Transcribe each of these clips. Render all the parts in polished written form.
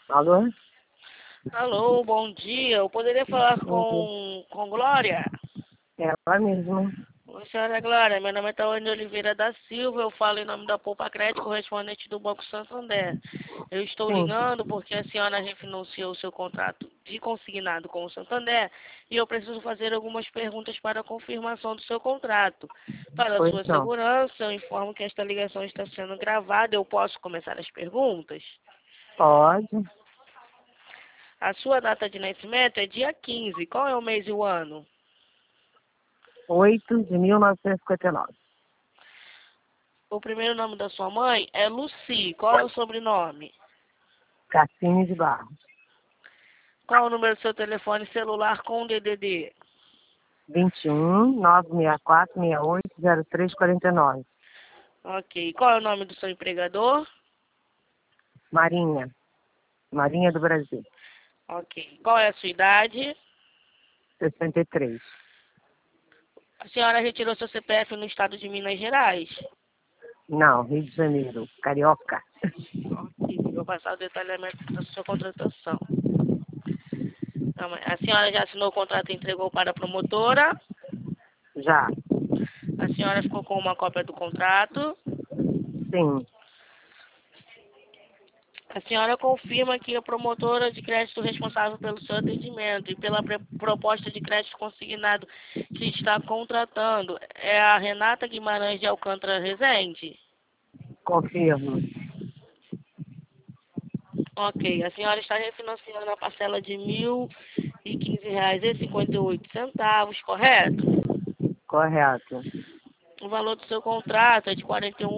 Alô? Alô, bom dia. Eu poderia falar Bom dia. com Glória? Ela mesma. Oi, senhora Glória. Meu nome é Tawane Oliveira da Silva. Eu falo em nome da Poupa Crédito, correspondente do Banco Santander. Eu estou Sim, ligando porque a senhora refinanciou o seu contrato de consignado com o Santander e eu preciso fazer algumas perguntas para a confirmação do seu contrato. Para a pois sua não. segurança, eu informo que esta ligação está sendo gravada. Eu posso começar as perguntas? Pode. A sua data de nascimento é dia 15. Qual é o mês e o ano? 8 de 1959. O primeiro nome da sua mãe é Lucy. Qual é o sobrenome? Cassine de Barros. Qual é o número do seu telefone celular com DDD? 21 964 68 0349. Ok. Qual é o nome do seu empregador? Marinha. Marinha do Brasil. Ok. Qual é a sua idade? 63. A senhora retirou seu CPF no estado de Minas Gerais? Não, Rio de Janeiro. Carioca. Ok. Vou passar o detalhamento da sua contratação. A senhora já assinou o contrato e entregou para a promotora? Já. A senhora ficou com uma cópia do contrato? Sim. A senhora confirma que a promotora de crédito responsável pelo seu atendimento e pela proposta de crédito consignado que está contratando é a Renata Guimarães de Alcântara Rezende? Confirmo. Ok, a senhora está refinanciando a parcela de R$ 1.015,58, correto? Correto. O valor do seu contrato é de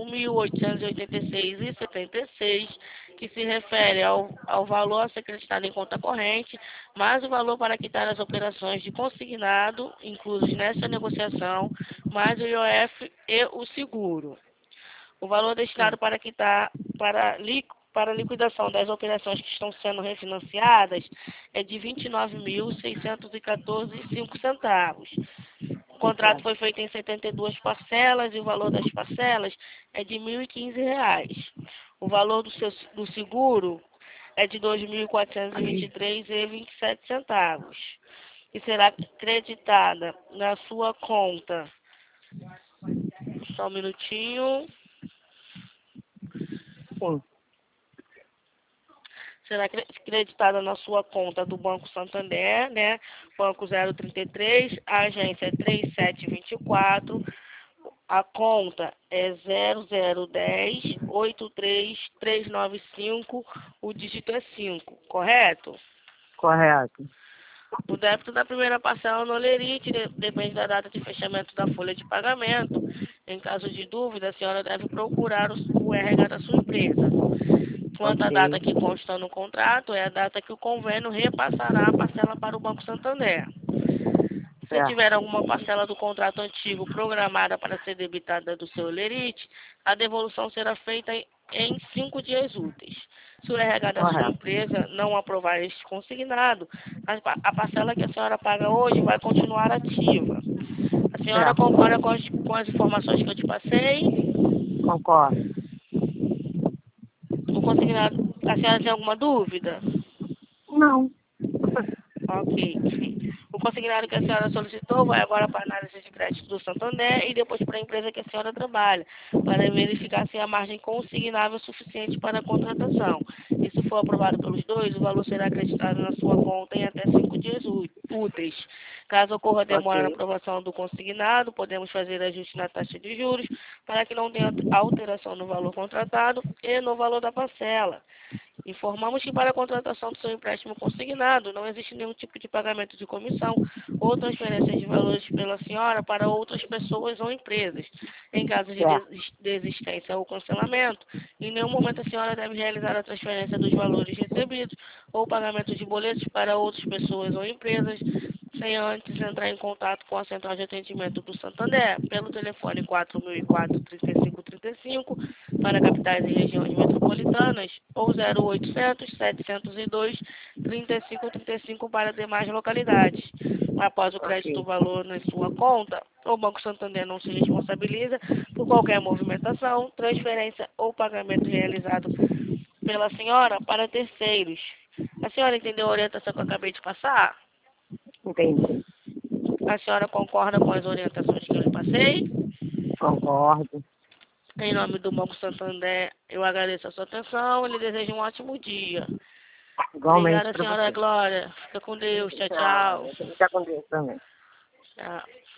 R$ 41.886,76, que se refere ao valor a ser acreditado em conta corrente, mais o valor para quitar as operações de consignado, inclusos nessa negociação, mais o IOF e o seguro. O valor destinado Sim. para quitar para a liquidação das operações que estão sendo refinanciadas é de R$ 29.614,05. O contrato Certo. foi feito em 72 parcelas e o valor das parcelas é de R$ 1.015. O valor do seguro é de R$ 2.423,27 e será creditada na sua conta. Só um minutinho. Sim. Será creditada na sua conta do Banco Santander, né? Banco 033, a agência é 3724. A conta é 0010-83395, o dígito é 5, correto? Correto. O débito da primeira parcela no Olerite depende da data de fechamento da folha de pagamento. Em caso de dúvida, a senhora deve procurar o RH da sua empresa. Quanto à data Ok. que consta no contrato, é a data que o convênio repassará a parcela para o Banco Santander. Se tiver Certo. alguma parcela do contrato antigo programada para ser debitada do seu lerite, a devolução será feita em 5 dias úteis. Se o RH da sua Correto. empresa não aprovar este consignado, a parcela que a senhora paga hoje vai continuar ativa. A senhora Certo. concorda com as informações que eu te passei? Concordo. O consignado, a senhora tem alguma dúvida? Não. Ok. O consignado que a senhora solicitou vai agora para a análise de crédito do Santander e depois para a empresa que a senhora trabalha, para verificar se a margem consignável é suficiente para a contratação. E se for aprovado pelos dois, o valor será acreditado na sua conta em até 5 dias úteis. Caso ocorra demora na Ok. aprovação do consignado, podemos fazer ajuste na taxa de juros para que não tenha alteração no valor contratado e no valor da parcela. Informamos que para a contratação do seu empréstimo consignado não existe nenhum tipo de pagamento de comissão ou transferência de valores pela senhora para outras pessoas ou empresas. Em caso de Certo. desistência ou cancelamento, em nenhum momento a senhora deve realizar a transferência dos valores recebidos ou pagamento de boletos para outras pessoas ou empresas sem antes entrar em contato com a central de atendimento do Santander pelo telefone 4004-3535 para capitais e regiões metropolitanas ou 0800-702-3535 para demais localidades. Após o crédito do Ok. valor na sua conta, o Banco Santander não se responsabiliza por qualquer movimentação, transferência ou pagamento realizado pela senhora para terceiros. A senhora entendeu a orientação que eu acabei de passar? Entendi. A senhora concorda com as orientações que eu lhe passei? Concordo. Em nome do Banco Santander, eu agradeço a sua atenção e lhe desejo um ótimo dia. Igualmente Obrigada, para senhora você. Glória. Fica com Deus. Tchau, tchau. Tchau. Fica com Deus também. Tchau.